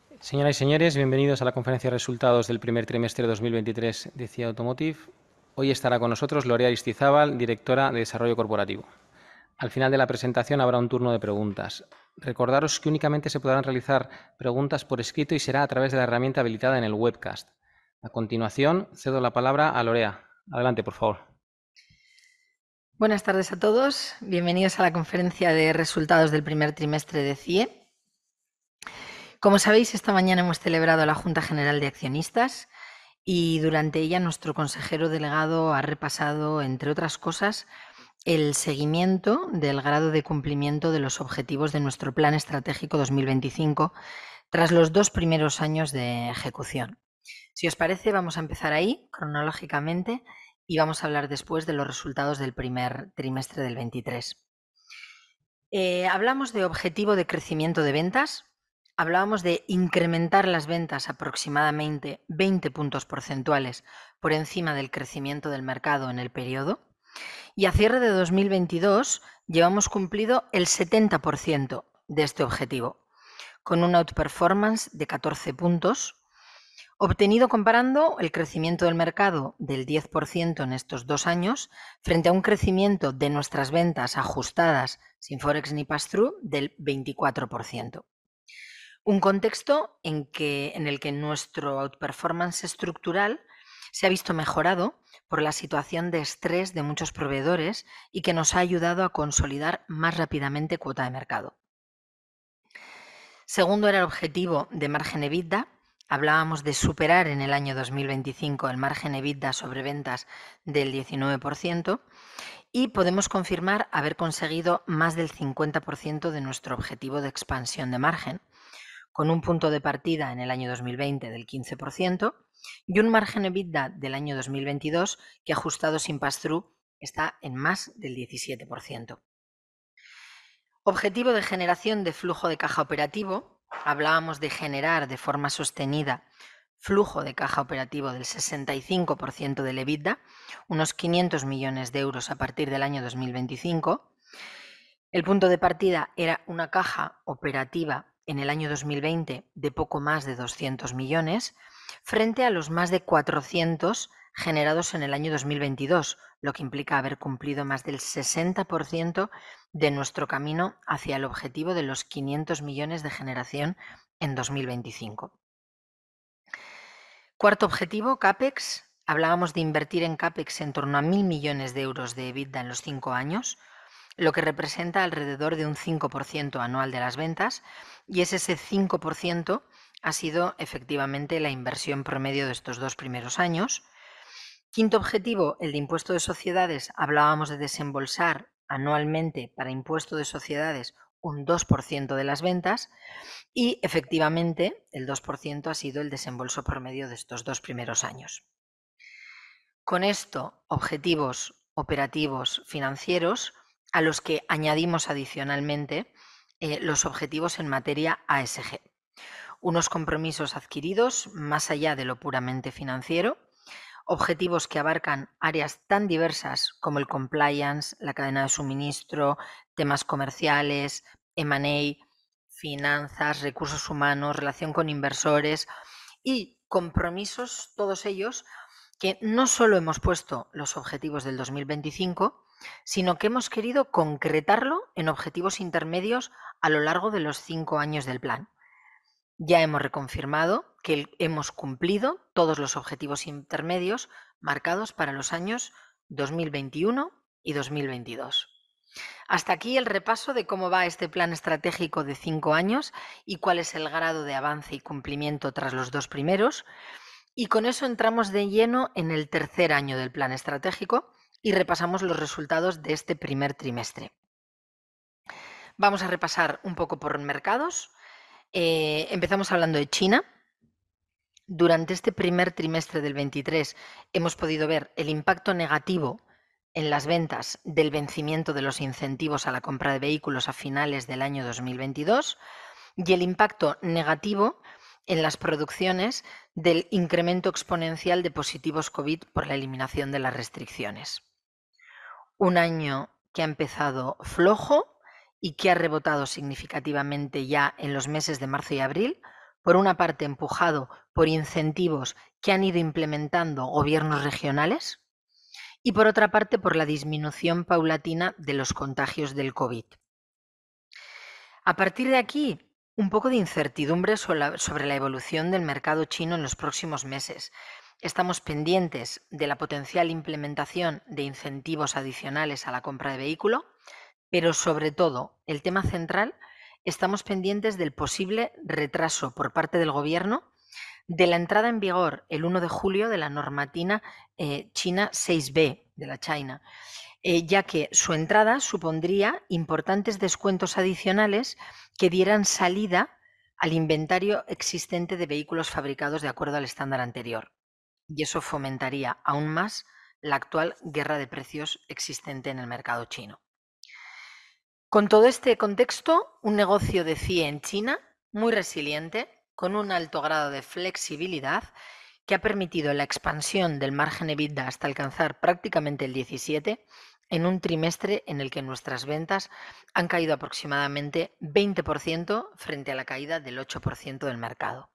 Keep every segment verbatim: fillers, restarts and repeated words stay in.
Señoras y señores, bienvenidos a la conferencia de resultados del primer trimestre de dos mil veintitrés de C I A Automotive. Hoy estará con nosotros Lorea Aristizábal, directora de Desarrollo Corporativo. Al final de la presentación habrá un turno de preguntas. Recordaros que únicamente se podrán realizar preguntas por escrito y será a través de la herramienta habilitada en el webcast. A continuación, cedo la palabra a Lorea. Adelante, por favor. Buenas tardes a todos. Bienvenidos a la conferencia de resultados del primer trimestre de C I E. Como sabéis, esta mañana hemos celebrado la Junta General de Accionistas y durante ella nuestro consejero delegado ha repasado, entre otras cosas, el seguimiento del grado de cumplimiento de los objetivos de nuestro Plan Estratégico dos mil veinticinco tras los dos primeros años de ejecución. Si os parece, vamos a empezar ahí, cronológicamente, y vamos a hablar después de los resultados del primer trimestre del veintitrés. Eh, hablamos de objetivo de crecimiento de ventas, hablábamos de incrementar las ventas aproximadamente veinte puntos porcentuales por encima del crecimiento del mercado en el periodo, y a cierre de dos mil veintidós llevamos cumplido el setenta por ciento de este objetivo, con un outperformance de catorce puntos, obtenido comparando el crecimiento del mercado del diez por ciento en estos dos años frente a un crecimiento de nuestras ventas ajustadas sin Forex ni pass-through del veinticuatro por ciento. Un contexto en, que, en el que nuestro outperformance estructural se ha visto mejorado por la situación de estrés de muchos proveedores y que nos ha ayudado a consolidar más rápidamente cuota de mercado. Segundo era el objetivo de margen EBITDA. Hablábamos de superar en el año dos mil veinticinco el margen EBITDA sobre ventas del diecinueve por ciento y podemos confirmar haber conseguido más del cincuenta por ciento de nuestro objetivo de expansión de margen, con un punto de partida en el año dos mil veinte del quince por ciento y un margen EBITDA del año dos mil veintidós que, ajustado sin pass-through, está en más del diecisiete por ciento. Objetivo de generación de flujo de caja operativo. Hablábamos de generar de forma sostenida flujo de caja operativo del sesenta y cinco por ciento del EBITDA, unos quinientos millones de euros a partir del año dos mil veinticinco. El punto de partida era una caja operativa en el año dos mil veinte de poco más de doscientos millones, frente a los más de cuatrocientos generados en el año dos mil veintidós, lo que implica haber cumplido más del sesenta por ciento de nuestro camino hacia el objetivo de los quinientos millones de generación en dos mil veinticinco. Cuarto objetivo, CAPEX. Hablábamos de invertir en CAPEX en torno a mil millones de euros de EBITDA en los cinco años, lo que representa alrededor de un cinco por ciento anual de las ventas, y es ese cinco por ciento ha sido efectivamente la inversión promedio de estos dos primeros años. Quinto objetivo, el de impuesto de sociedades. Hablábamos de desembolsar anualmente para impuesto de sociedades un dos por ciento de las ventas y efectivamente el dos por ciento ha sido el desembolso promedio de estos dos primeros años. Con esto, objetivos operativos financieros a los que añadimos adicionalmente eh, los objetivos en materia A S G. Unos compromisos adquiridos más allá de lo puramente financiero, objetivos que abarcan áreas tan diversas como el compliance, la cadena de suministro, temas comerciales, eme and A, finanzas, recursos humanos, relación con inversores y compromisos, todos ellos, que no solo hemos puesto los objetivos del dos mil veinticinco, sino que hemos querido concretarlo en objetivos intermedios a lo largo de los cinco años del plan. Ya hemos reconfirmado que hemos cumplido todos los objetivos intermedios marcados para los años dos mil veintiuno y dos mil veintidós. Hasta aquí el repaso de cómo va este plan estratégico de cinco años y cuál es el grado de avance y cumplimiento tras los dos primeros. Y con eso entramos de lleno en el tercer año del plan estratégico y repasamos los resultados de este primer trimestre. Vamos a repasar un poco por mercados. Eh, empezamos hablando de China. Durante este primer trimestre del veintitrés hemos podido ver el impacto negativo en las ventas del vencimiento de los incentivos a la compra de vehículos a finales del año dos mil veintidós y el impacto negativo en las producciones del incremento exponencial de positivos COVID por la eliminación de las restricciones. Un año que ha empezado flojo y que ha rebotado significativamente ya en los meses de marzo y abril, por una parte empujado por incentivos que han ido implementando gobiernos regionales y por otra parte por la disminución paulatina de los contagios del COVID. A partir de aquí, un poco de incertidumbre sobre la evolución del mercado chino en los próximos meses. Estamos pendientes de la potencial implementación de incentivos adicionales a la compra de vehículo, pero sobre todo, el tema central, estamos pendientes del posible retraso por parte del Gobierno de la entrada en vigor el uno de julio de la normativa eh, China seis B, de la China, eh, ya que su entrada supondría importantes descuentos adicionales que dieran salida al inventario existente de vehículos fabricados de acuerdo al estándar anterior. Y eso fomentaría aún más la actual guerra de precios existente en el mercado chino. Con todo este contexto, un negocio de C I E en China muy resiliente, con un alto grado de flexibilidad, que ha permitido la expansión del margen EBITDA hasta alcanzar prácticamente el diecisiete en un trimestre en el que nuestras ventas han caído aproximadamente veinte por ciento frente a la caída del ocho por ciento del mercado.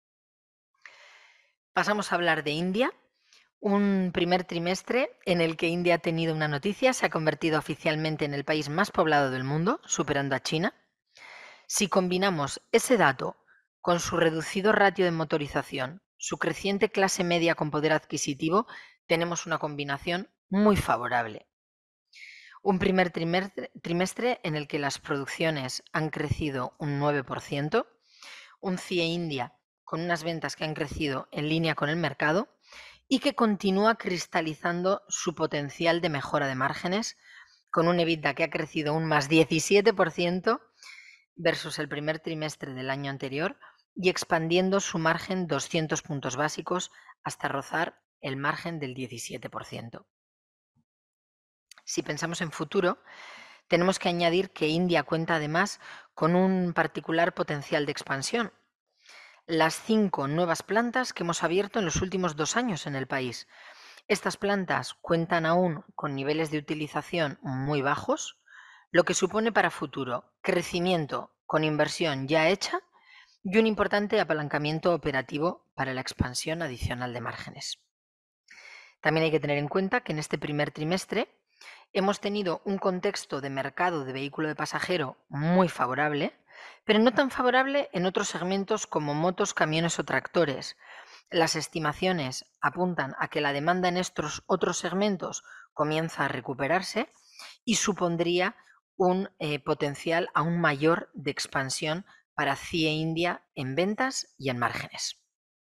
Pasamos a hablar de India. Un primer trimestre en el que India ha tenido una noticia, se ha convertido oficialmente en el país más poblado del mundo, superando a China. Si combinamos ese dato con su reducido ratio de motorización, su creciente clase media con poder adquisitivo, tenemos una combinación muy favorable. Un primer trimestre, trimestre en el que las producciones han crecido un nueve por ciento, un C I E India con unas ventas que han crecido en línea con el mercado y que continúa cristalizando su potencial de mejora de márgenes con un EBITDA que ha crecido un más diecisiete por ciento versus el primer trimestre del año anterior y expandiendo su margen doscientos puntos básicos hasta rozar el margen del diecisiete por ciento. Si pensamos en futuro, tenemos que añadir que India cuenta además con un particular potencial de expansión. Las cinco nuevas plantas que hemos abierto en los últimos dos años en el país. Estas plantas cuentan aún con niveles de utilización muy bajos, lo que supone para futuro crecimiento con inversión ya hecha y un importante apalancamiento operativo para la expansión adicional de márgenes. También hay que tener en cuenta que en este primer trimestre hemos tenido un contexto de mercado de vehículo de pasajero muy favorable, pero no tan favorable en otros segmentos como motos, camiones o tractores. Las estimaciones apuntan a que la demanda en estos otros segmentos comienza a recuperarse y supondría un eh, potencial aún mayor de expansión para C I E India en ventas y en márgenes.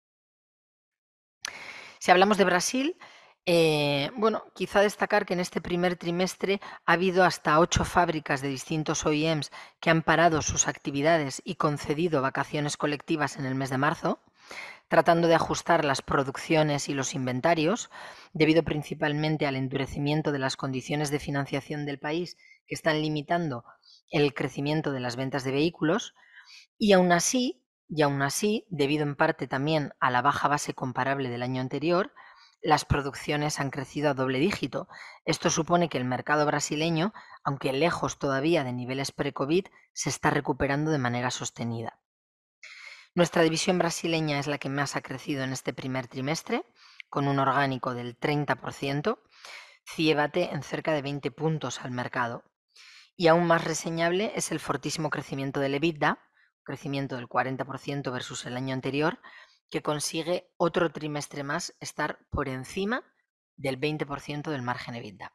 Si hablamos de Brasil, eh, bueno, quizá destacar que en este primer trimestre ha habido hasta ocho fábricas de distintos O E Ms que han parado sus actividades y concedido vacaciones colectivas en el mes de marzo, tratando de ajustar las producciones y los inventarios, debido principalmente al endurecimiento de las condiciones de financiación del país que están limitando el crecimiento de las ventas de vehículos, y aún así, y aún así, debido en parte también a la baja base comparable del año anterior, las producciones han crecido a doble dígito. Esto supone que el mercado brasileño, aunque lejos todavía de niveles pre-COVID, se está recuperando de manera sostenida. Nuestra división brasileña es la que más ha crecido en este primer trimestre, con un orgánico del treinta por ciento, C I E bate en cerca de veinte puntos al mercado. Y aún más reseñable es el fortísimo crecimiento del EBITDA, crecimiento del cuarenta por ciento versus el año anterior, que consigue otro trimestre más estar por encima del veinte por ciento del margen EBITDA.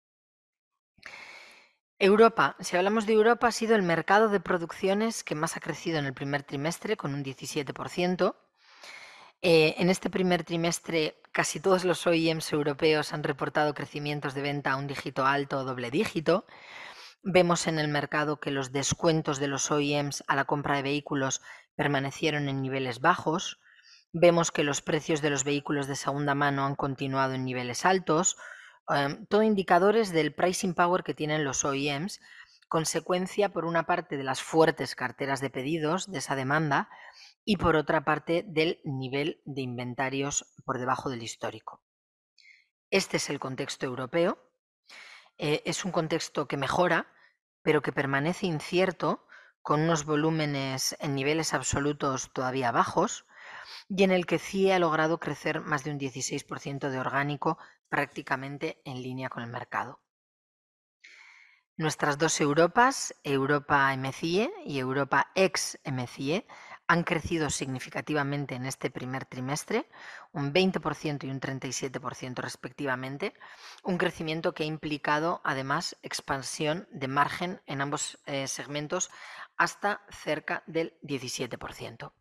Europa, si hablamos de Europa, ha sido el mercado de producciones que más ha crecido en el primer trimestre, con un diecisiete por ciento. Eh, en este primer trimestre, casi todos los O E Ms europeos han reportado crecimientos de venta a un dígito alto o doble dígito. Vemos en el mercado que los descuentos de los O E Ms a la compra de vehículos permanecieron en niveles bajos. Vemos que los precios de los vehículos de segunda mano han continuado en niveles altos. Um, todo indicadores del pricing power que tienen los O E Ms, consecuencia por una parte de las fuertes carteras de pedidos, de esa demanda, y por otra parte del nivel de inventarios por debajo del histórico. Este es el contexto europeo. Eh, es un contexto que mejora, pero que permanece incierto con unos volúmenes en niveles absolutos todavía bajos, y en el que C I E ha logrado crecer más de un dieciséis por ciento de orgánico, prácticamente en línea con el mercado. Nuestras dos Europas, Europa M C I E y Europa ex M C I E, han crecido significativamente en este primer trimestre, un veinte por ciento y un treinta y siete por ciento respectivamente, un crecimiento que ha implicado además expansión de margen en ambos eh, segmentos hasta cerca del diecisiete por ciento.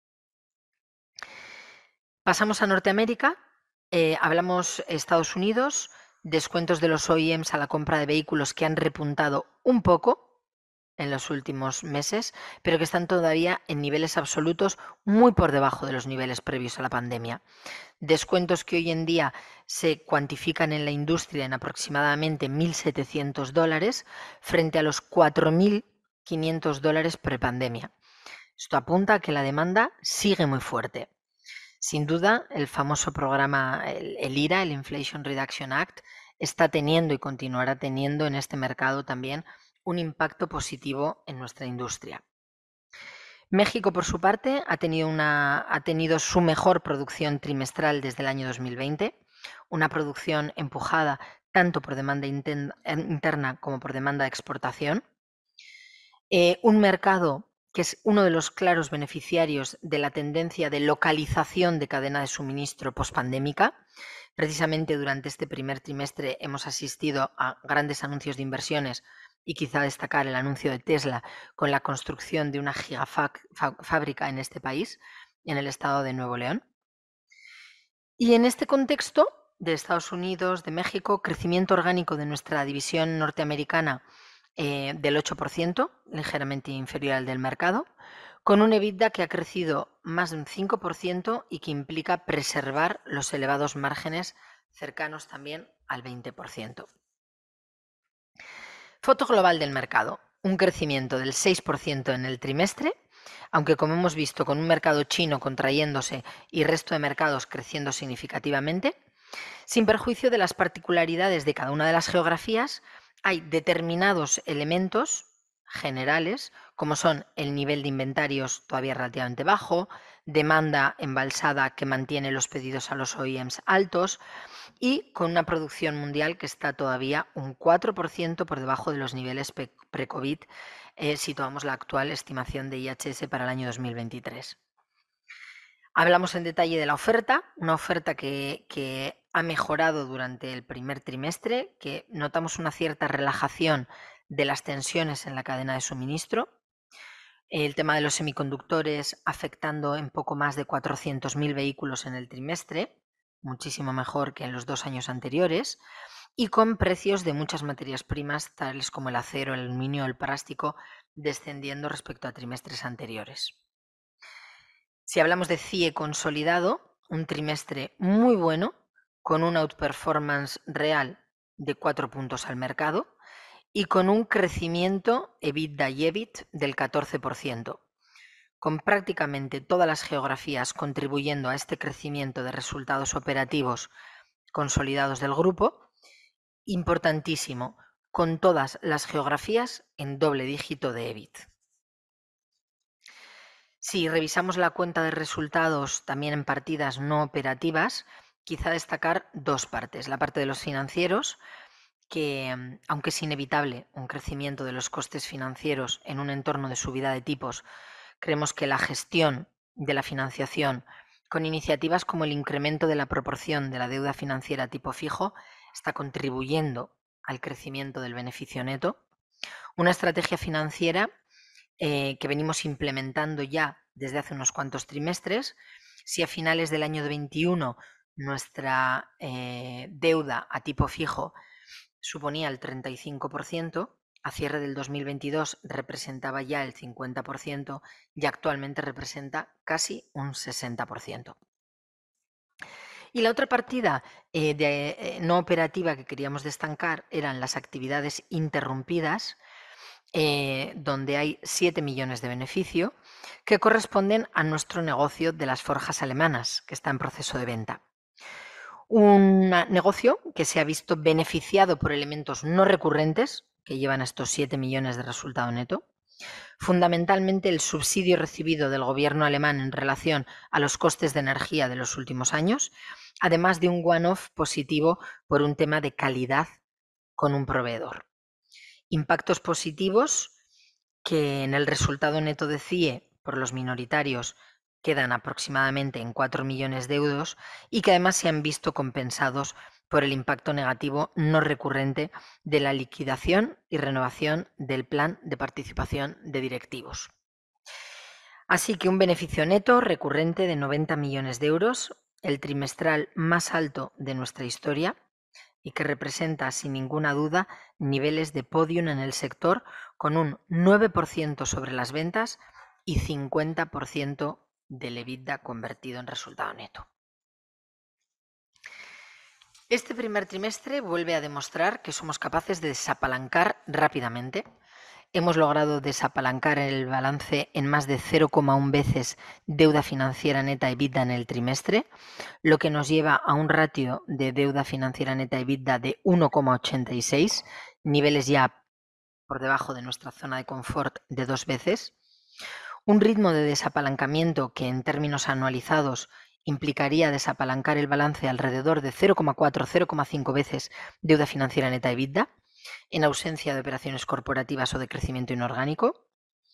Pasamos a Norteamérica, eh, hablamos Estados Unidos, descuentos de los O E Ms a la compra de vehículos que han repuntado un poco en los últimos meses, pero que están todavía en niveles absolutos muy por debajo de los niveles previos a la pandemia. Descuentos que hoy en día se cuantifican en la industria en aproximadamente mil setecientos dólares frente a los cuatro mil quinientos dólares prepandemia. Esto apunta a que la demanda sigue muy fuerte. Sin duda, el famoso programa, el, el I R A, el Inflation Reduction Act, está teniendo y continuará teniendo en este mercado también un impacto positivo en nuestra industria. México, por su parte, ha tenido, una, ha tenido su mejor producción trimestral desde el año dos mil veinte, una producción empujada tanto por demanda interna como por demanda de exportación, eh, un mercado que es uno de los claros beneficiarios de la tendencia de localización de cadena de suministro pospandémica. Precisamente durante este primer trimestre hemos asistido a grandes anuncios de inversiones y quizá destacar el anuncio de Tesla con la construcción de una gigafábrica en este país, en el estado de Nuevo León. Y en este contexto de Estados Unidos, de México, crecimiento orgánico de nuestra división norteamericana eh, del ocho por ciento, ligeramente inferior al del mercado, con un EBITDA que ha crecido más de un cinco por ciento y que implica preservar los elevados márgenes cercanos también al veinte por ciento. Foto global del mercado, un crecimiento del seis por ciento en el trimestre, aunque como hemos visto con un mercado chino contrayéndose y resto de mercados creciendo significativamente, sin perjuicio de las particularidades de cada una de las geografías, hay determinados elementos generales, como son el nivel de inventarios todavía relativamente bajo, demanda embalsada que mantiene los pedidos a los O E Ms altos y con una producción mundial que está todavía un cuatro por ciento por debajo de los niveles pre-COVID, eh, si tomamos la actual estimación de I H S para el año dos mil veintitrés. Hablamos en detalle de la oferta, una oferta que, que ha mejorado durante el primer trimestre, que notamos una cierta relajación de las tensiones en la cadena de suministro. El tema de los semiconductores afectando en poco más de cuatrocientos mil vehículos en el trimestre, muchísimo mejor que en los dos años anteriores, y con precios de muchas materias primas, tales como el acero, el aluminio, el plástico, descendiendo respecto a trimestres anteriores. Si hablamos de C I E consolidado, un trimestre muy bueno, con un outperformance real de cuatro puntos al mercado y con un crecimiento EBITDA y EBIT del catorce por ciento, con prácticamente todas las geografías contribuyendo a este crecimiento de resultados operativos consolidados del grupo. Importantísimo, con todas las geografías en doble dígito de EBIT. Si revisamos la cuenta de resultados también en partidas no operativas, quizá destacar dos partes. La parte de los financieros, que aunque es inevitable un crecimiento de los costes financieros en un entorno de subida de tipos, creemos que la gestión de la financiación con iniciativas como el incremento de la proporción de la deuda financiera a tipo fijo está contribuyendo al crecimiento del beneficio neto. Una estrategia financiera eh, que venimos implementando ya desde hace unos cuantos trimestres. Si a finales del año veintiuno nuestra eh, deuda a tipo fijo suponía el treinta y cinco por ciento, a cierre del dos mil veintidós representaba ya el cincuenta por ciento y actualmente representa casi un sesenta por ciento. Y la otra partida eh, de, eh, no operativa que queríamos destacar eran las actividades interrumpidas, eh, donde hay siete millones de beneficio, que corresponden a nuestro negocio de las forjas alemanas, que está en proceso de venta. Un negocio que se ha visto beneficiado por elementos no recurrentes, que llevan estos siete millones de resultado neto, Fundamentalmente el subsidio recibido del gobierno alemán en relación a los costes de energía de los últimos años, además de un one-off positivo por un tema de calidad con un proveedor. Impactos positivos que en el resultado neto de C I E por los minoritarios quedan aproximadamente en cuatro millones de euros y que además se han visto compensados por el impacto negativo no recurrente de la liquidación y renovación del plan de participación de directivos. Así que un beneficio neto recurrente de noventa millones de euros, el trimestral más alto de nuestra historia y que representa sin ninguna duda niveles de podium en el sector con un nueve por ciento sobre las ventas y cincuenta por ciento del EBITDA convertido en resultado neto. Este primer trimestre vuelve a demostrar que somos capaces de desapalancar rápidamente. Hemos logrado desapalancar el balance en más de cero coma uno veces deuda financiera neta EBITDA en el trimestre, lo que nos lleva a un ratio de deuda financiera neta EBITDA de uno coma ochenta y seis, niveles ya por debajo de nuestra zona de confort de dos veces. Un ritmo de desapalancamiento que en términos anualizados implicaría desapalancar el balance alrededor de cero coma cuatro a cero coma cinco veces deuda financiera neta EBITDA, en ausencia de operaciones corporativas o de crecimiento inorgánico.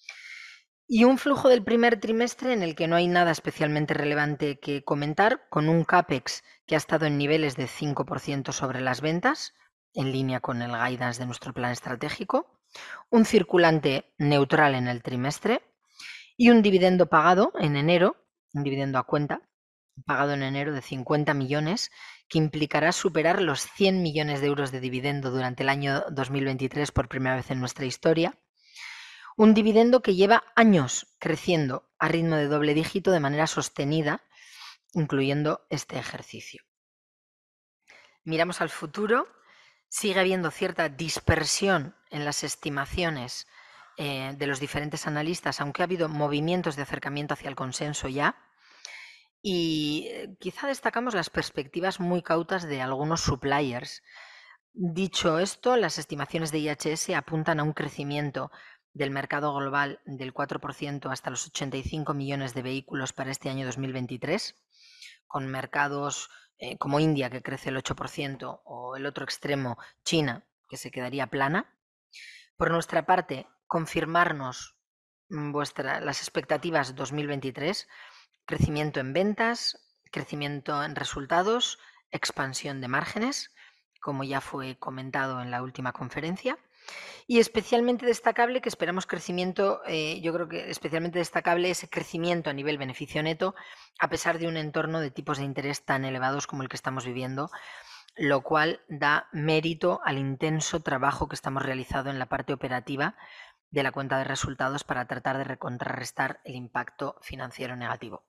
Y un flujo del primer trimestre en el que no hay nada especialmente relevante que comentar, con un CAPEX que ha estado en niveles de cinco por ciento sobre las ventas, en línea con el guidance de nuestro plan estratégico, un circulante neutral en el trimestre y un dividendo pagado en enero, un dividendo a cuenta, pagado en enero de cincuenta millones, que implicará superar los cien millones de euros de dividendo durante el año dos mil veintitrés por primera vez en nuestra historia. Un dividendo que lleva años creciendo a ritmo de doble dígito de manera sostenida, incluyendo este ejercicio. Miramos al futuro. Sigue habiendo cierta dispersión en las estimaciones eh, de los diferentes analistas, aunque ha habido movimientos de acercamiento hacia el consenso ya. Y eh, quizá destacamos las perspectivas muy cautas de algunos suppliers. Dicho esto, las estimaciones de I H S apuntan a un crecimiento del mercado global del cuatro por ciento hasta los ochenta y cinco millones de vehículos para este año dos mil veintitrés, con mercados eh, como India, que crece el ocho por ciento, o el otro extremo, China, que se quedaría plana. Por nuestra parte, confirmarnos vuestra, las expectativas dos mil veintitrés, crecimiento en ventas, crecimiento en resultados, expansión de márgenes, como ya fue comentado en la última conferencia. Y especialmente destacable que esperamos crecimiento, eh, yo creo que especialmente destacable ese crecimiento a nivel beneficio neto, a pesar de un entorno de tipos de interés tan elevados como el que estamos viviendo, lo cual da mérito al intenso trabajo que estamos realizando en la parte operativa de la cuenta de resultados para tratar de contrarrestar el impacto financiero negativo.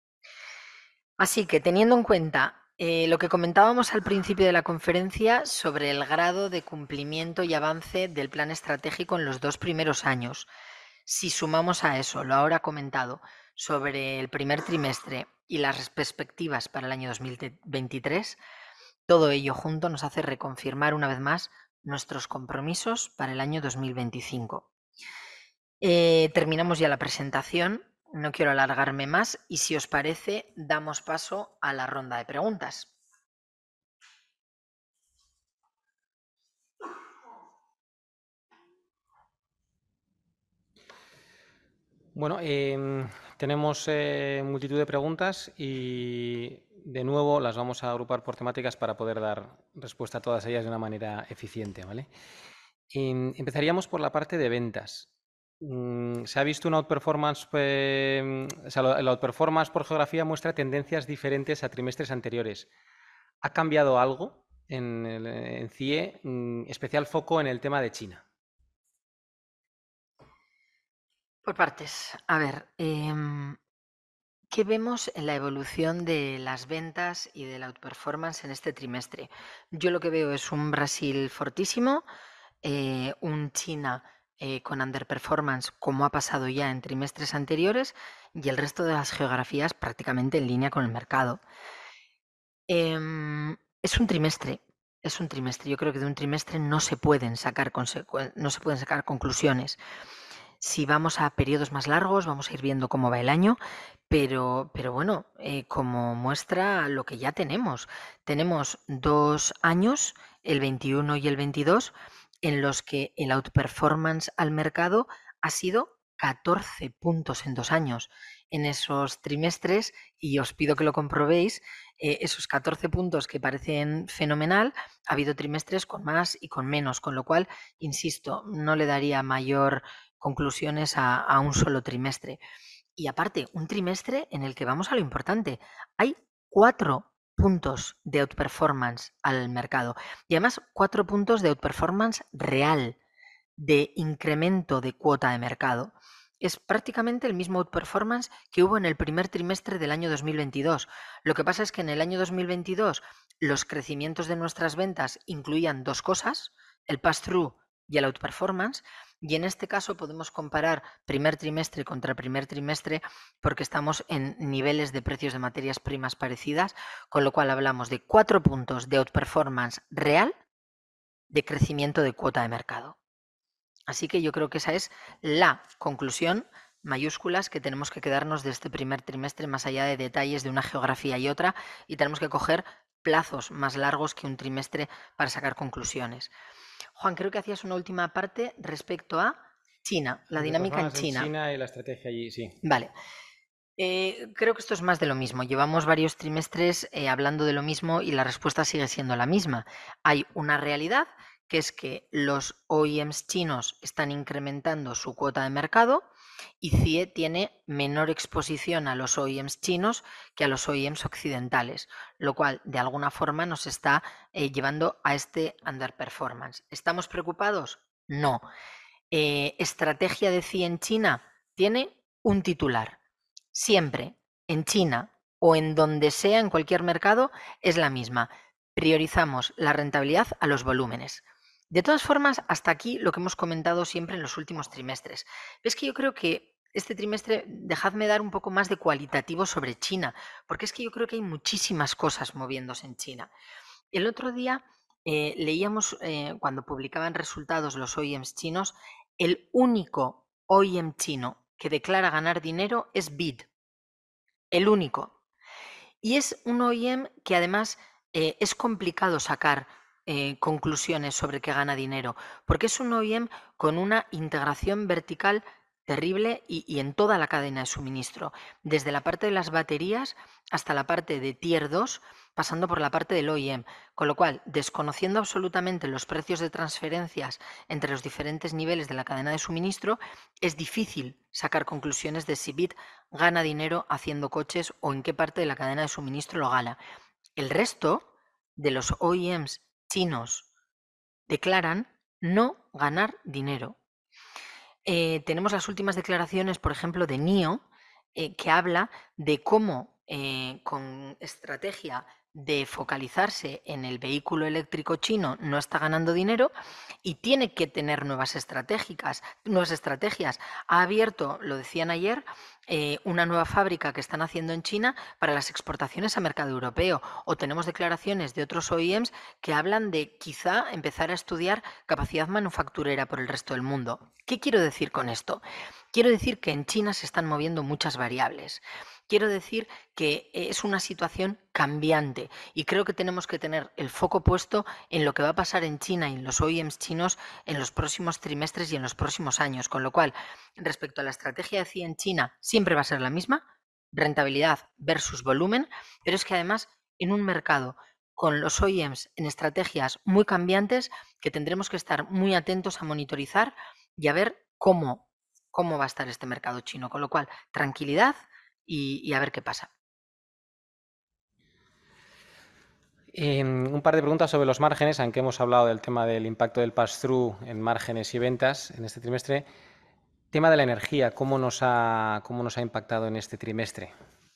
Así que, teniendo en cuenta eh, lo que comentábamos al principio de la conferencia sobre el grado de cumplimiento y avance del plan estratégico en los dos primeros años, si sumamos a eso lo ahora comentado sobre el primer trimestre y las perspectivas para el año dos mil veintitrés, todo ello junto nos hace reconfirmar una vez más nuestros compromisos para el año dos mil veinticinco. Eh, terminamos ya la presentación. No quiero alargarme más y, si os parece, damos paso a la ronda de preguntas. Bueno, eh, tenemos eh, multitud de preguntas y de nuevo las vamos a agrupar por temáticas para poder dar respuesta a todas ellas de una manera eficiente, ¿vale? Eh, empezaríamos por la parte de ventas. Mm, se ha visto una outperformance, eh, o sea, la outperformance por geografía muestra tendencias diferentes a trimestres anteriores. ¿Ha cambiado algo en, el, en C I E? Mm, especial foco en el tema de China. Por partes. A ver, eh, ¿qué vemos en la evolución de las ventas y de la outperformance en este trimestre? Yo lo que veo es un Brasil fortísimo, eh, un China eh, con underperformance, como ha pasado ya en trimestres anteriores, y el resto de las geografías prácticamente en línea con el mercado. Eh, es un trimestre, es un trimestre. Yo creo que de un trimestre no se pueden sacar, no se pueden sacar conclusiones. Si vamos a periodos más largos, vamos a ir viendo cómo va el año, pero, pero bueno, eh, como muestra lo que ya tenemos. Tenemos dos años, el veintiuno y el veintidós, en los que el outperformance al mercado ha sido catorce puntos en dos años. En esos trimestres, y os pido que lo comprobéis, eh, esos catorce puntos que parecen fenomenal, ha habido trimestres con más y con menos, con lo cual, insisto, no le daría mayor conclusiones a, a un solo trimestre. Y aparte, un trimestre en el que vamos a lo importante. Hay cuatro puntos de outperformance al mercado y además cuatro puntos de outperformance real, de incremento de cuota de mercado. Es prácticamente el mismo outperformance que hubo en el primer trimestre del año dos mil veintidós. Lo que pasa es que en el año dos mil veintidós los crecimientos de nuestras ventas incluían dos cosas, el pass-through y el outperformance, y en este caso podemos comparar primer trimestre contra primer trimestre porque estamos en niveles de precios de materias primas parecidas, con lo cual hablamos de cuatro puntos de outperformance real de crecimiento de cuota de mercado. Así que yo creo que esa es la conclusión mayúsculas que tenemos que quedarnos de este primer trimestre, más allá de detalles de una geografía y otra, y tenemos que coger plazos más largos que un trimestre para sacar conclusiones. Juan, creo que hacías una última parte respecto a China, la dinámica en En China. China y la estrategia allí, sí. Vale. Eh, creo que esto es más de lo mismo. Llevamos varios trimestres eh, hablando de lo mismo y la respuesta sigue siendo la misma. Hay una realidad que es que los O E Ms chinos están incrementando su cuota de mercado y C I E tiene menor exposición a los O E Ms chinos que a los O E Ms occidentales, lo cual de alguna forma nos está eh, llevando a este underperformance. ¿Estamos preocupados? No. Eh, ¿Estrategia de C I E en China? Tiene un titular. Siempre en China o en donde sea, en cualquier mercado, es la misma. Priorizamos la rentabilidad a los volúmenes. De todas formas, hasta aquí lo que hemos comentado siempre en los últimos trimestres. Es que yo creo que este trimestre, dejadme dar un poco más de cualitativo sobre China, porque es que yo creo que hay muchísimas cosas moviéndose en China. El otro día eh, leíamos, eh, cuando publicaban resultados los O E Ms chinos, el único O E M chino que declara ganar dinero es B I D, el único. Y es un O E M que además eh, es complicado sacar eh, conclusiones sobre que gana dinero, porque es un O E M con una integración vertical terrible y, y en toda la cadena de suministro, desde la parte de las baterías hasta la parte de Tier dos, pasando por la parte del O E M, con lo cual, desconociendo absolutamente los precios de transferencias entre los diferentes niveles de la cadena de suministro, es difícil sacar conclusiones de si B I D gana dinero haciendo coches o en qué parte de la cadena de suministro lo gana. El resto de los O E Ms chinos declaran no ganar dinero. Eh, tenemos las últimas declaraciones, por ejemplo, de N I O, eh, que habla de cómo eh, con estrategia de focalizarse en el vehículo eléctrico chino no está ganando dinero y tiene que tener nuevas estratégicas, nuevas estrategias. Ha abierto, lo decían ayer, eh, una nueva fábrica que están haciendo en China para las exportaciones a mercado europeo. O tenemos declaraciones de otros O E Ms que hablan de quizá empezar a estudiar capacidad manufacturera por el resto del mundo. ¿Qué quiero decir con esto? Quiero decir que en China se están moviendo muchas variables. Quiero decir que es una situación cambiante y creo que tenemos que tener el foco puesto en lo que va a pasar en China y en los O E Ms chinos en los próximos trimestres y en los próximos años. Con lo cual, respecto a la estrategia de C I E en China, siempre va a ser la misma, rentabilidad versus volumen, pero es que además en un mercado con los O E Ms en estrategias muy cambiantes que tendremos que estar muy atentos a monitorizar y a ver cómo, cómo va a estar este mercado chino. Con lo cual, tranquilidad y, y a ver qué pasa. Eh, un par de preguntas sobre los márgenes, aunque hemos hablado del tema del impacto del pass-through en márgenes y ventas en este trimestre. Tema de la energía, ¿cómo nos ha, cómo nos ha impactado en este trimestre?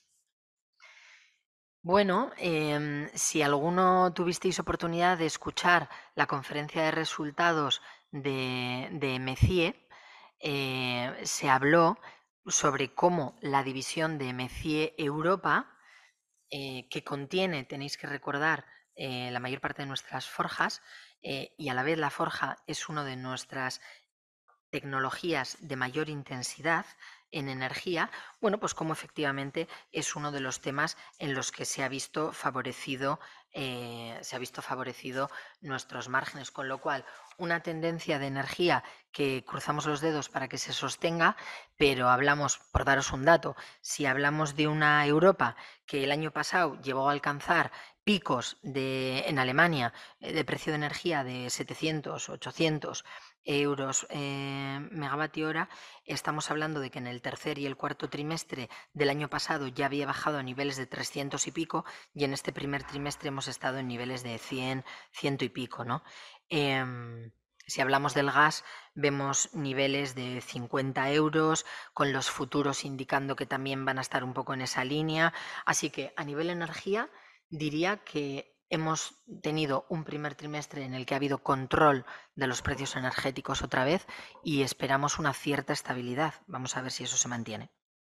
Bueno, eh, si alguno tuvisteis oportunidad de escuchar la conferencia de resultados de, de Mecie, eh, se habló sobre cómo la división de Mecie Europa, eh, que contiene, tenéis que recordar, eh, la mayor parte de nuestras forjas, eh, y a la vez la forja es una de nuestras tecnologías de mayor intensidad en energía, bueno, pues como efectivamente es uno de los temas en los que se ha visto favorecido, eh, se ha visto favorecido nuestros márgenes, con lo cual una tendencia de energía que cruzamos los dedos para que se sostenga, pero hablamos, por daros un dato, si hablamos de una Europa que el año pasado llegó a alcanzar picos de, en Alemania de precio de energía de setecientos, ochocientos euros eh, megavatio hora, estamos hablando de que en el tercer y el cuarto trimestre del año pasado ya había bajado a niveles de trescientos y pico y en este primer trimestre hemos estado en niveles de cien, ciento y pico, ¿no? Eh, si hablamos del gas, vemos niveles de cincuenta euros, con los futuros indicando que también van a estar un poco en esa línea. Así que a nivel energía, diría que hemos tenido un primer trimestre en el que ha habido control de los precios energéticos otra vez y esperamos una cierta estabilidad. Vamos a ver si eso se mantiene.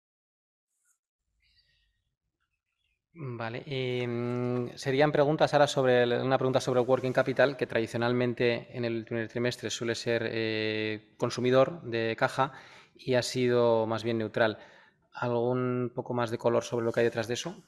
Vale. Eh, serían preguntas ahora sobre el, una pregunta sobre el working capital, que tradicionalmente en el primer trimestre suele ser eh, consumidor de caja y ha sido más bien neutral. ¿Algún poco más de color sobre lo que hay detrás de eso?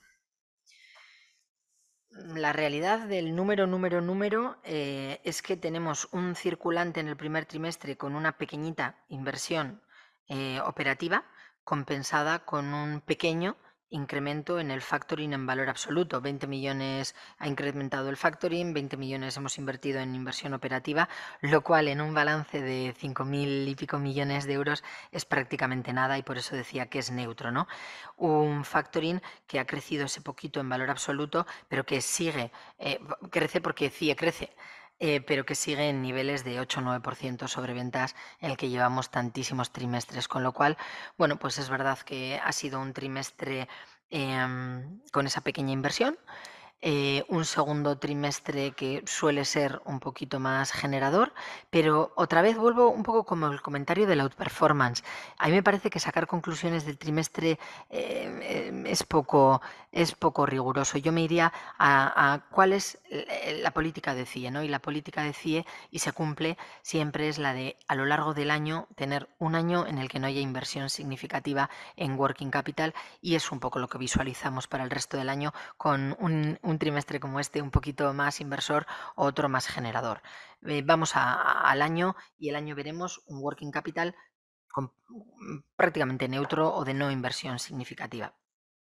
La realidad del número, número, número eh, es que tenemos un circulante en el primer trimestre con una pequeñita inversión eh, operativa compensada con un pequeño incremento en el factoring en valor absoluto. veinte millones ha incrementado el factoring, veinte millones hemos invertido en inversión operativa, lo cual en un balance de cinco mil y pico millones de euros es prácticamente nada y por eso decía que es neutro, ¿no? Un factoring que ha crecido ese poquito en valor absoluto, pero que sigue, eh, crece porque C I E crece. Eh, pero que sigue en niveles de ocho o nueve por ciento sobre ventas en el que llevamos tantísimos trimestres, con lo cual, bueno, pues es verdad que ha sido un trimestre eh, con esa pequeña inversión, eh, un segundo trimestre que suele ser un poquito más generador, pero otra vez vuelvo un poco como el comentario del outperformance. A mí me parece que sacar conclusiones del trimestre eh, es, poco, es poco riguroso. Yo me iría a, a cuál es la política de C I E, ¿no? Y la política de C I E, y se cumple, siempre es la de a lo largo del año tener un año en el que no haya inversión significativa en working capital, y es un poco lo que visualizamos para el resto del año con un, un trimestre como este un poquito más inversor, otro más generador. Eh, vamos a, a, al año y el año veremos un working capital con, prácticamente neutro o de no inversión significativa.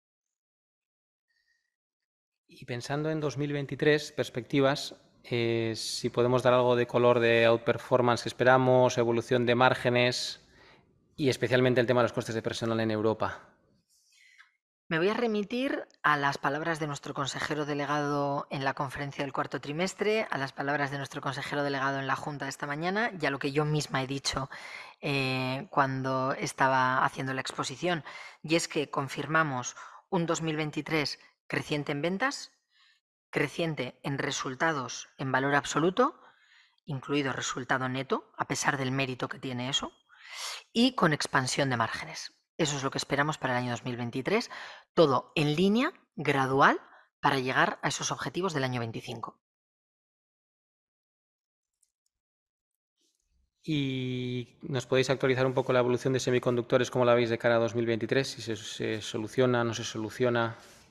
Y pensando en dos mil veintitrés, perspectivas, eh, si podemos dar algo de color de outperformance que esperamos, evolución de márgenes y especialmente el tema de los costes de personal en Europa. Me voy a remitir a las palabras de nuestro consejero delegado en la conferencia del cuarto trimestre, a las palabras de nuestro consejero delegado en la Junta de esta mañana y a lo que yo misma he dicho eh, cuando estaba haciendo la exposición. Y es que confirmamos un dos mil veintitrés creciente en ventas, creciente en resultados en valor absoluto, incluido resultado neto, a pesar del mérito que tiene eso, y con expansión de márgenes. Eso es lo que esperamos para el año dos mil veintitrés, todo en línea, gradual, para llegar a esos objetivos del año veinticinco. ¿Y nos podéis actualizar un poco la evolución de semiconductores, cómo la veis de cara a dos mil veintitrés? Si se, se soluciona, no se soluciona.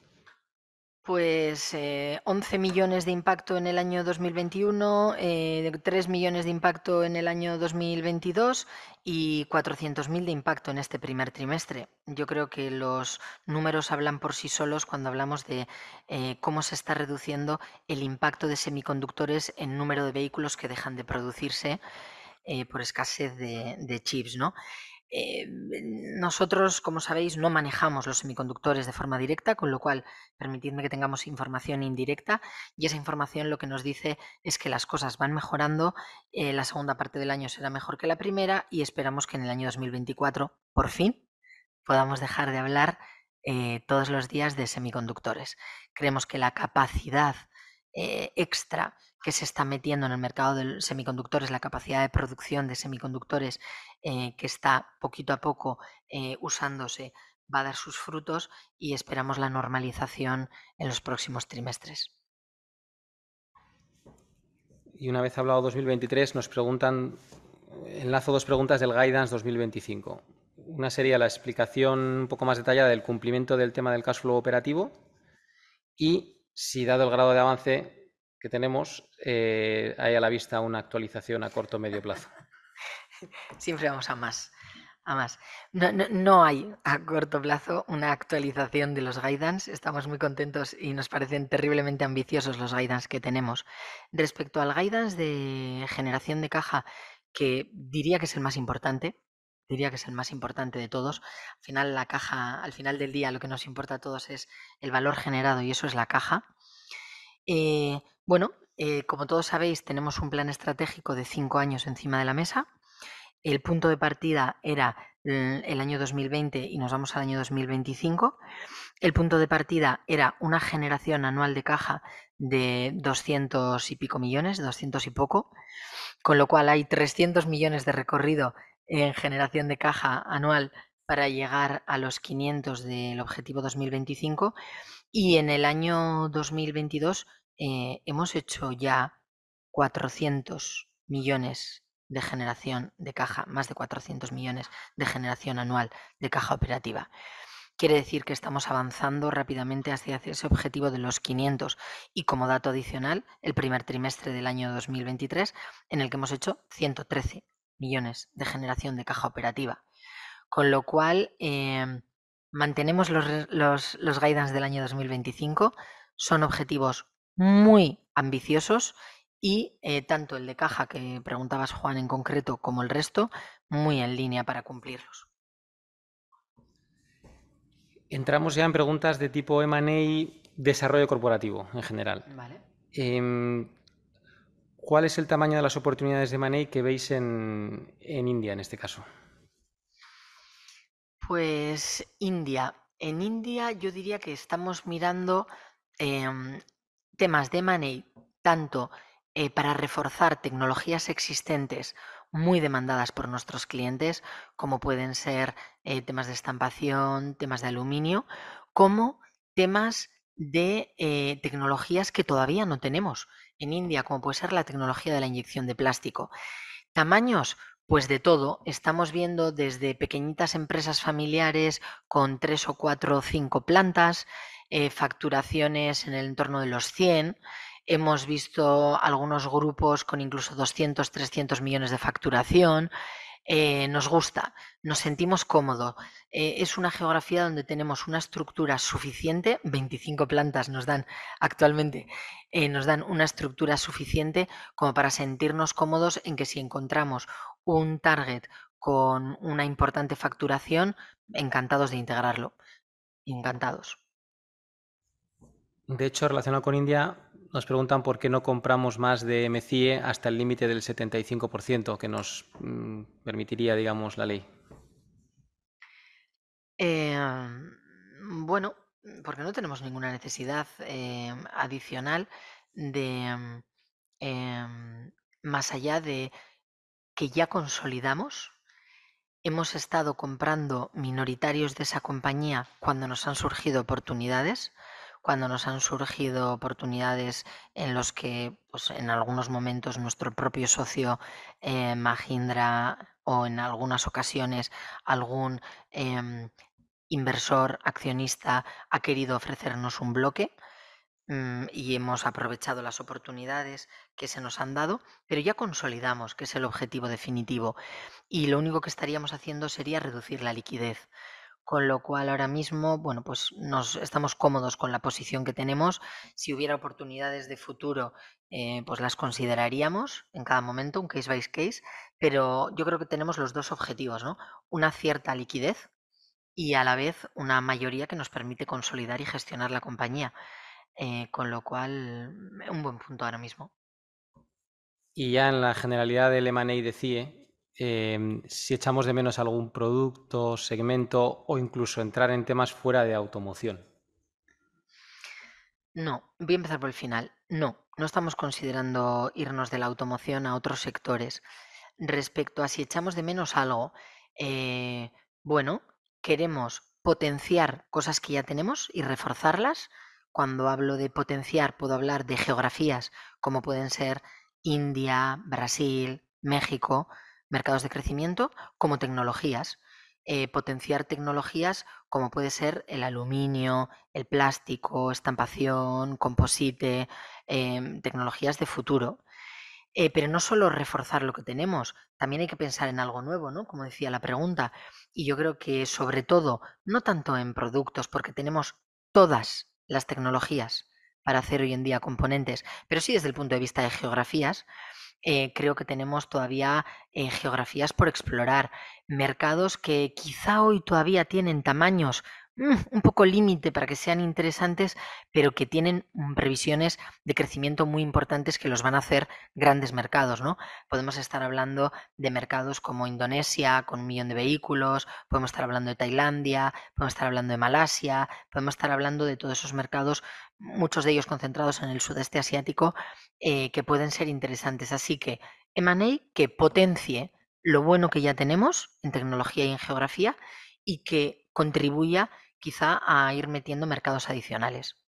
Pues eh, once millones de impacto en el año dos mil veintiuno, eh, tres millones de impacto en el año dos mil veintidós y cuatrocientos mil de impacto en este primer trimestre. Yo creo que los números hablan por sí solos cuando hablamos de eh, cómo se está reduciendo el impacto de semiconductores en número de vehículos que dejan de producirse eh, por escasez de, de chips, ¿no? Eh, nosotros, como sabéis, no manejamos los semiconductores de forma directa, con lo cual permitidme que tengamos información indirecta y esa información lo que nos dice es que las cosas van mejorando, eh, la segunda parte del año será mejor que la primera y esperamos que en el año dos mil veinticuatro, por fin, podamos dejar de hablar eh, todos los días de semiconductores. Creemos que la capacidad eh, extra que se está metiendo en el mercado de semiconductores, la capacidad de producción de semiconductores eh, que está poquito a poco eh, usándose, va a dar sus frutos y esperamos la normalización en los próximos trimestres. Y una vez hablado dos mil veintitrés, nos preguntan enlazo dos preguntas del Guidance dos mil veinticinco. Una sería la explicación un poco más detallada del cumplimiento del tema del cash flow operativo y si, dado el grado de avance que tenemos, eh, hay a la vista una actualización a corto o medio plazo. Siempre vamos a más. A más. No, no, no hay a corto plazo una actualización de los guidance. Estamos muy contentos y nos parecen terriblemente ambiciosos los guidance que tenemos. Respecto al guidance de generación de caja, que diría que es el más importante, diría que es el más importante de todos. Al final, la caja, al final del día, lo que nos importa a todos es el valor generado y eso es la caja. Eh, bueno, eh, como todos sabéis, tenemos un plan estratégico de cinco años encima de la mesa. El punto de partida era el año dos mil veinte y nos vamos al año dos mil veinticinco. El punto de partida era una generación anual de caja de doscientos y pico millones, doscientos y poco, con lo cual hay trescientos millones de recorrido en generación de caja anual para llegar a los quinientos del objetivo dos mil veinticinco. Y en el año dos mil veintidós eh, hemos hecho ya cuatrocientos millones de generación de caja, más de cuatrocientos millones de generación anual de caja operativa. Quiere decir que estamos avanzando rápidamente hacia ese objetivo de los quinientos y, como dato adicional, el primer trimestre del año dos mil veintitrés, en el que hemos hecho ciento trece millones de generación de caja operativa. Con lo cual, eh, mantenemos los, los, los guidance del año dos mil veinticinco, son objetivos muy ambiciosos y eh, tanto el de caja que preguntabas, Juan, en concreto, como el resto, muy en línea para cumplirlos. Entramos ya en preguntas de tipo eme and A, desarrollo corporativo en general. Vale. Eh, ¿Cuál es el tamaño de las oportunidades de eme and A que veis en, en India en este caso? Pues India. En India yo diría que estamos mirando eh, temas de eme and A, tanto eh, para reforzar tecnologías existentes muy demandadas por nuestros clientes, como pueden ser eh, temas de estampación, temas de aluminio, como temas de eh, tecnologías que todavía no tenemos en India, como puede ser la tecnología de la inyección de plástico. Tamaños, pues de todo. Estamos viendo desde pequeñitas empresas familiares con tres o cuatro o cinco plantas, eh, facturaciones en el entorno de los cien. Hemos visto algunos grupos con incluso doscientos, trescientos millones de facturación. Eh, nos gusta, nos sentimos cómodos. Eh, es una geografía donde tenemos una estructura suficiente, veinticinco plantas nos dan actualmente, eh, nos dan una estructura suficiente como para sentirnos cómodos en que si encontramos un target con una importante facturación, encantados de integrarlo, encantados. De hecho, relacionado con India, nos preguntan por qué no compramos más de eme ce i e hasta el límite del setenta y cinco por ciento que nos mm, permitiría, digamos, la ley. Eh, bueno, porque no tenemos ninguna necesidad eh, adicional de, eh, más allá de que ya consolidamos. Hemos estado comprando minoritarios de esa compañía cuando nos han surgido oportunidades, cuando nos han surgido oportunidades en los que pues, en algunos momentos nuestro propio socio eh, Mahindra o en algunas ocasiones algún eh, inversor accionista ha querido ofrecernos un bloque y hemos aprovechado las oportunidades que se nos han dado, pero ya consolidamos que es el objetivo definitivo y lo único que estaríamos haciendo sería reducir la liquidez. Con lo cual ahora mismo, bueno, pues nos estamos cómodos con la posición que tenemos. Si hubiera oportunidades de futuro, eh, pues las consideraríamos en cada momento, un case by case, pero yo creo que tenemos los dos objetivos, ¿no? Una cierta liquidez y a la vez una mayoría que nos permite consolidar y gestionar la compañía. Eh, con lo cual, un buen punto ahora mismo. Y ya en la generalidad del eme and A de ce i e, eh, si echamos de menos algún producto, segmento o incluso entrar en temas fuera de automoción. No, voy a empezar por el final. No, no estamos considerando irnos de la automoción a otros sectores. Respecto a si echamos de menos algo, eh, bueno, queremos potenciar cosas que ya tenemos y reforzarlas. Cuando hablo de potenciar, puedo hablar de geografías como pueden ser India, Brasil, México, mercados de crecimiento como tecnologías. Eh, potenciar tecnologías como puede ser el aluminio, el plástico, estampación, composite, eh, tecnologías de futuro. Eh, pero no solo reforzar lo que tenemos, también hay que pensar en algo nuevo, ¿no? Como decía la pregunta. Y yo creo que sobre todo, no tanto en productos, porque tenemos todas las tecnologías para hacer hoy en día componentes, pero sí desde el punto de vista de geografías, eh, creo que tenemos todavía eh, geografías por explorar, mercados que quizá hoy todavía tienen tamaños mm, un poco límite para que sean interesantes, pero que tienen mm, previsiones de crecimiento muy importantes que los van a hacer grandes mercados, ¿no? Podemos estar hablando de mercados como Indonesia, con un millón de vehículos, podemos estar hablando de Tailandia, podemos estar hablando de Malasia, podemos estar hablando de todos esos mercados, muchos de ellos concentrados en el sudeste asiático, eh, que pueden ser interesantes. Así que M and A que potencie lo bueno que ya tenemos en tecnología y en geografía y que contribuya quizá a ir metiendo mercados adicionales.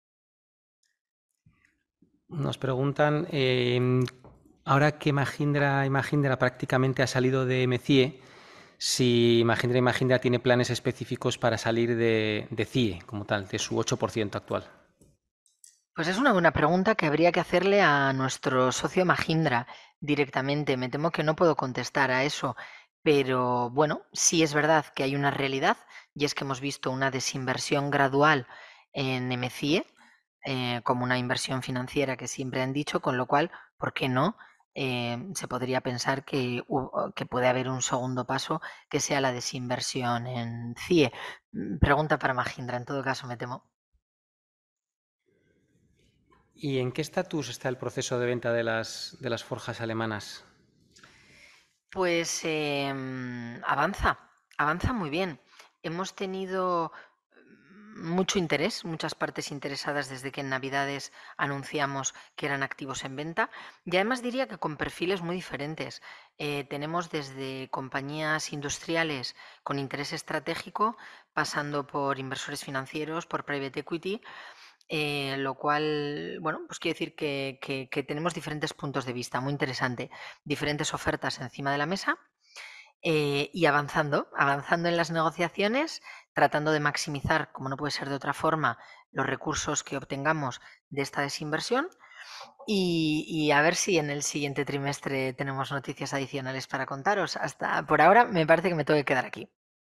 Nos preguntan, eh, ahora que Mahindra y Mahindra prácticamente ha salido de Mecie, si Mahindra y Mahindra tiene planes específicos para salir de, de C I E como tal, de su ocho por ciento actual. Pues es una buena pregunta que habría que hacerle a nuestro socio Mahindra directamente. Me temo que no puedo contestar a eso, pero bueno, sí es verdad que hay una realidad y es que hemos visto una desinversión gradual en M C I E, eh, como una inversión financiera que siempre han dicho, con lo cual, ¿por qué no? Eh, se podría pensar que, hu- que puede haber un segundo paso que sea la desinversión en C I E. Mm, Pregunta para Mahindra, en todo caso, me temo. ¿Y en qué estatus está el proceso de venta de las, de las forjas alemanas? Pues em, avanza, avanza muy bien. Hemos tenido mm, mucho interés, muchas partes interesadas desde que en Navidades anunciamos que eran activos en venta y además diría que con perfiles muy diferentes. Eh, tenemos desde compañías industriales con interés estratégico, pasando por inversores financieros, por private equity, eh, lo cual, bueno, pues quiere decir que, que- que tenemos diferentes puntos de vista, muy interesante, diferentes ofertas encima de la mesa, eh, y avanzando, avanzando en las negociaciones, tratando de maximizar, como no puede ser de otra forma, los recursos que obtengamos de esta desinversión y, y a ver si en el siguiente trimestre tenemos noticias adicionales para contaros. Hasta por ahora me parece que me tengo que quedar aquí.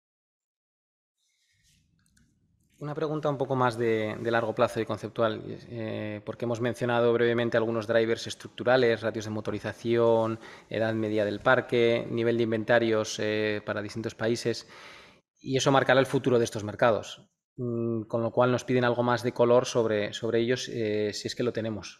Una pregunta un poco más de, de largo plazo y conceptual, eh, porque hemos mencionado brevemente algunos drivers estructurales, ratios de motorización, edad media del parque, nivel de inventarios eh, para distintos países, y eso marcará el futuro de estos mercados, mm, con lo cual nos piden algo más de color sobre, sobre ellos, eh, si es que lo tenemos.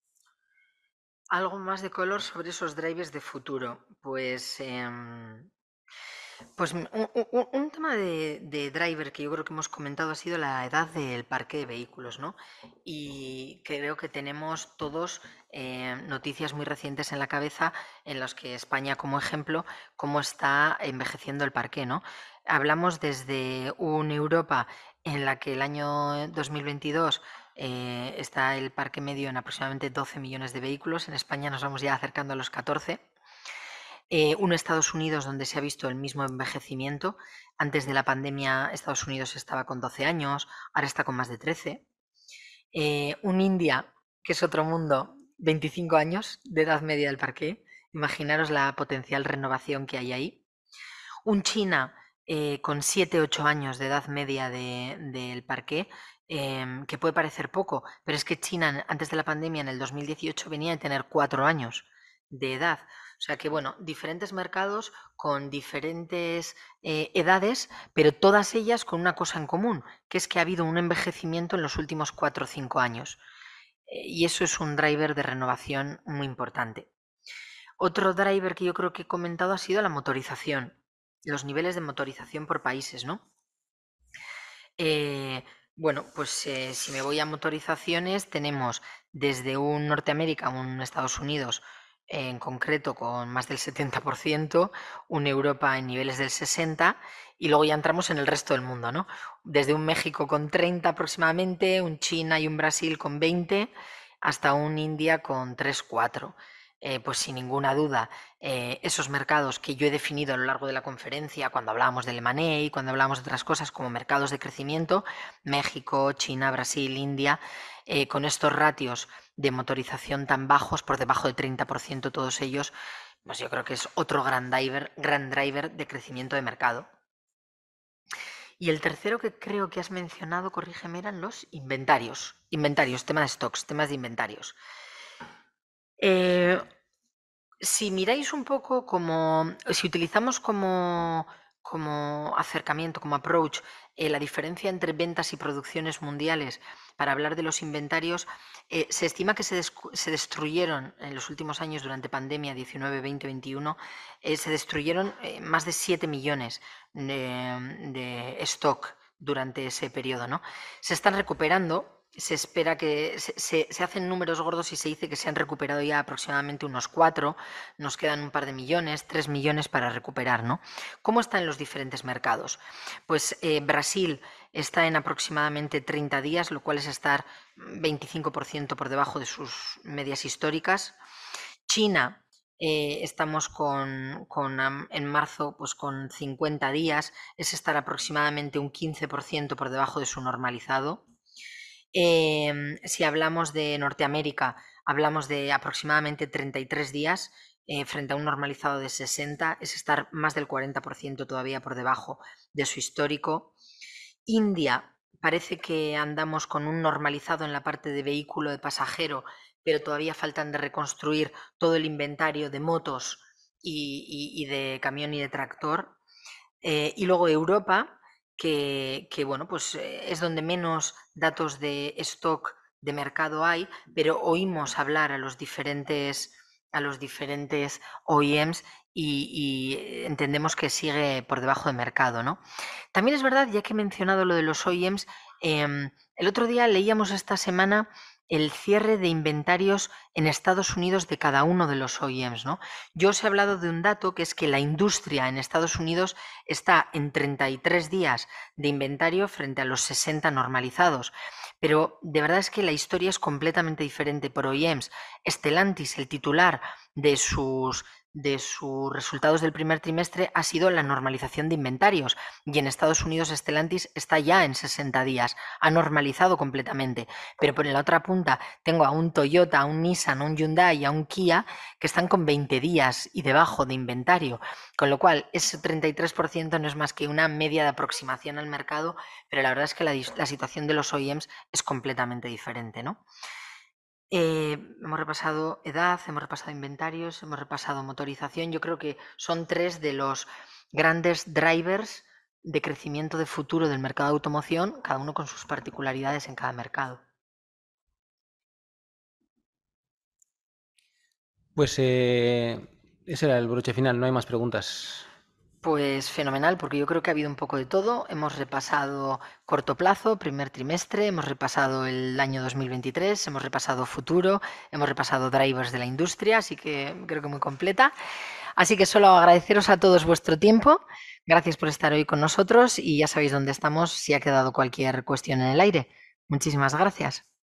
Algo más de color sobre esos drivers de futuro. Pues em, Pues un, un- un tema de, de driver que yo creo que hemos comentado ha sido la edad del parque de vehículos, ¿no? Y creo que tenemos todos eh, noticias muy recientes en la cabeza en las que España, como ejemplo, cómo está envejeciendo el parque, ¿no? Hablamos desde una Europa en la que el año dos mil veintidós eh, está el parque medio en aproximadamente doce millones de vehículos. En España nos vamos ya acercando a los catorce. Eh, un Estados Unidos donde se ha visto el mismo envejecimiento. Antes de la pandemia Estados Unidos estaba con doce años, ahora está con más de trece. Eh, un India, que es otro mundo, veinticinco años de edad media del parque. Imaginaros la potencial renovación que hay ahí. Un China eh, con siete ocho años de edad media del de, parque, eh, que puede parecer poco, pero es que China antes de la pandemia, en el dos mil dieciocho, venía de tener cuatro años de edad. O sea que, bueno, diferentes mercados con diferentes eh, edades, pero todas ellas con una cosa en común, que es que ha habido un envejecimiento en los últimos cuatro o cinco años. Eh, y eso es un driver de renovación muy importante. Otro driver que yo creo que he comentado ha sido la motorización, los niveles de motorización por países, ¿no? Eh, bueno, pues eh, si me voy a motorizaciones, tenemos desde un Norteamérica, un Estados Unidos eh, en concreto con más del setenta por ciento, un Europa en niveles del sesenta por ciento y luego ya entramos en el resto del mundo, ¿no? Desde un México con treinta aproximadamente, un China y un Brasil con veinte, hasta un India con tres cuatro. eh, pues sin ninguna duda, eh, esos mercados que yo he definido a lo largo de la conferencia, cuando hablábamos del M and A y cuando hablábamos de otras cosas como mercados de crecimiento, México, China, Brasil, India, eh, con estos ratios de motorización tan bajos, por debajo del treinta por ciento todos ellos, pues yo creo que es otro gran driver, gran driver de crecimiento de mercado. Y el tercero que creo que has mencionado, corrígeme, eran los inventarios. Inventarios, tema de stocks, temas de inventarios. Eh, si miráis un poco como, si utilizamos como, como acercamiento, como approach, eh, la diferencia entre ventas y producciones mundiales para hablar de los inventarios, eh, se estima que se, se, destruyeron en los últimos años durante pandemia diecinueve, veinte, veintiuno, eh, se destruyeron eh, más de siete millones de, de stock durante ese periodo, ¿no? Se están recuperando. Se espera que se, se, se hacen números gordos y se dice que se han recuperado ya aproximadamente unos cuatro, nos quedan un par de millones, tres millones para recuperar, ¿no? ¿Cómo está en los diferentes mercados? Pues eh, Brasil está en aproximadamente treinta días, lo cual es estar veinticinco por ciento por debajo de sus medias históricas. China, eh, estamos con, con, en marzo pues con cincuenta días, es estar aproximadamente un quince por ciento por debajo de su normalizado. Eh, si hablamos de Norteamérica, hablamos de aproximadamente treinta y tres días eh, frente a un normalizado de sesenta, es estar más del cuarenta por ciento todavía por debajo de su histórico. India, parece que andamos con un normalizado en la parte de vehículo de pasajero, pero todavía faltan de reconstruir todo el inventario de motos y, y, y de camión y de tractor. Eh, y luego Europa, Que, que, bueno, pues es donde menos datos de stock de mercado hay, pero oímos hablar a los diferentes, a los diferentes O E Ms y, y entendemos que sigue por debajo de mercado, ¿no? También es verdad, ya que he mencionado lo de los O E Ms, eh, el otro día leíamos esta semana el cierre de inventarios en Estados Unidos de cada uno de los O E Ms, ¿no? Yo os he hablado de un dato que es que la industria en Estados Unidos está en treinta y tres días de inventario frente a los sesenta normalizados. Pero de verdad es que la historia es completamente diferente por O E Ms. Stellantis, el titular de sus, de sus resultados del primer trimestre ha sido la normalización de inventarios y en Estados Unidos Stellantis está ya en sesenta días, ha normalizado completamente, pero por la otra punta tengo a un Toyota, a un Nissan, a un Hyundai y a un Kia que están con veinte días y debajo de inventario, con lo cual ese treinta y tres por ciento no es más que una media de aproximación al mercado, pero la verdad es que la, la situación de los O E Ms es completamente diferente, ¿no? Eh, hemos repasado edad, hemos repasado inventarios, hemos repasado motorización. Yo creo que son tres de los grandes drivers de crecimiento de futuro del mercado de automoción, cada uno con sus particularidades en cada mercado. Pues eh, ese era el broche final, no hay más preguntas. Pues fenomenal, porque yo creo que ha habido un poco de todo. Hemos repasado corto plazo, primer trimestre, hemos repasado el año dos mil veintitrés, hemos repasado futuro, hemos repasado drivers de la industria, así que creo que muy completa. Así que solo agradeceros a todos vuestro tiempo. Gracias por estar hoy con nosotros y ya sabéis dónde estamos si ha quedado cualquier cuestión en el aire. Muchísimas gracias.